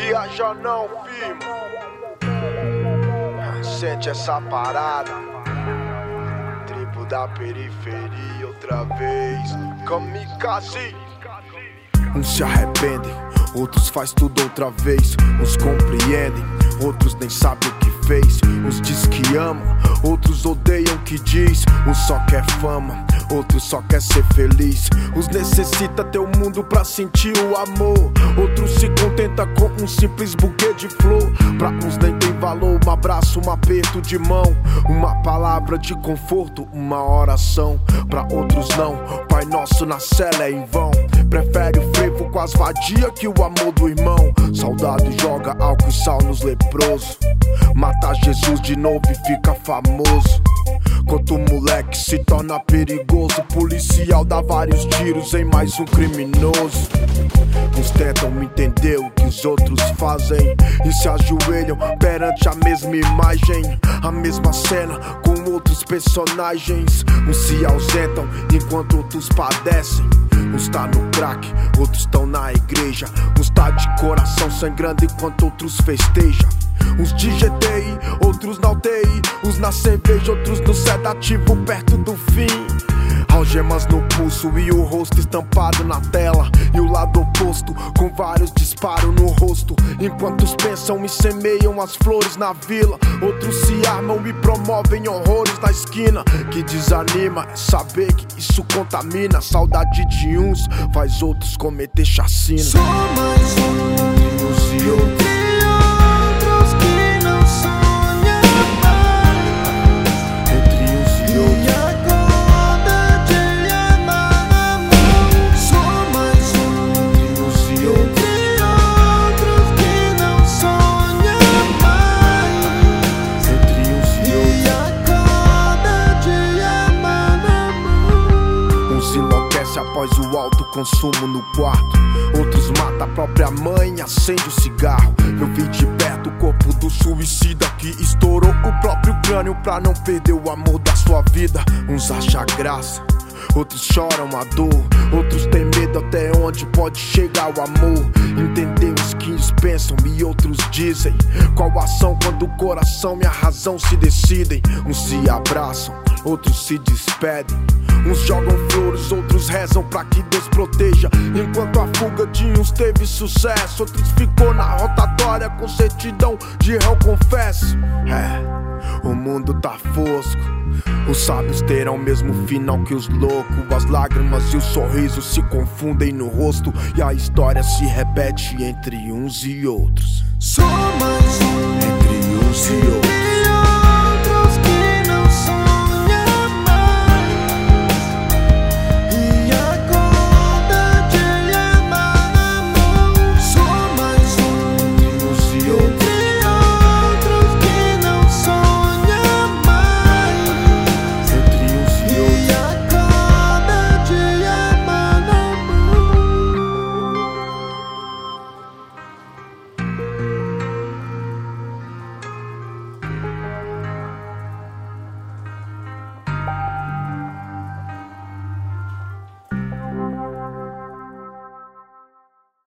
viaja não, primo. Sente essa parada. Tribo da periferia outra vez. Kamikaze. Uns se arrependem, outros faz tudo outra vez. Uns compreendem, outros nem sabem o que fez. Uns diz que ama, outros odeiam o que diz. Uns só quer fama, outros só quer ser feliz. Uns necessita ter o mundo pra sentir o amor. Outros se contenta com um simples buquê de flor. Pra uns nem tem valor um abraço, um aperto de mão, uma palavra de conforto, uma oração. Pra outros não, Pai Nosso na cela é em vão. Prefere o frevo com as vadias que o amor do irmão. Saudade joga álcool e sal nos leprosos. Mata Jesus de novo e fica famoso. Quanto o moleque se torna perigoso, policial dá vários tiros em mais um criminoso. Uns tentam entender o que os outros fazem e se ajoelham perante a mesma imagem, a mesma cena com outros personagens. Uns se ausentam enquanto outros padecem. Uns tá no crack, outros tão na igreja. Uns tá de coração sangrando enquanto outros festejam. Uns de GTI, outros na UTI. Uns na cerveja, outros no sedativo perto do fim. Algemas no pulso e o rosto estampado na tela. E o lado oposto com vários disparos no rosto. Enquanto uns pensam e semeiam as flores na vila, outros se armam e promovem horrores na esquina. Que desanima é saber que isso contamina. A saudade de uns faz outros cometer chacina. Só mais uns e outros. Após o alto consumo no quarto, outros matam a própria mãe e acende o cigarro. Eu vi de perto o corpo do suicida que estourou o próprio crânio pra não perder o amor da sua vida. Uns acham graça, outros choram a dor. Outros têm medo até onde pode chegar o amor. Entender os que uns pensam e outros dizem qual ação quando o coração e a razão se decidem. Uns se abraçam, outros se despedem. Uns jogam flores, outros rezam pra que Deus proteja. Enquanto a fuga de uns teve sucesso, outros ficou na rotatória com certidão de réu confesso. O mundo tá fosco, os sábios terão o mesmo final que os loucos. As lágrimas e os sorrisos se confundem no rosto, e a história se repete entre uns e outros. Só mais um entre uns e outros.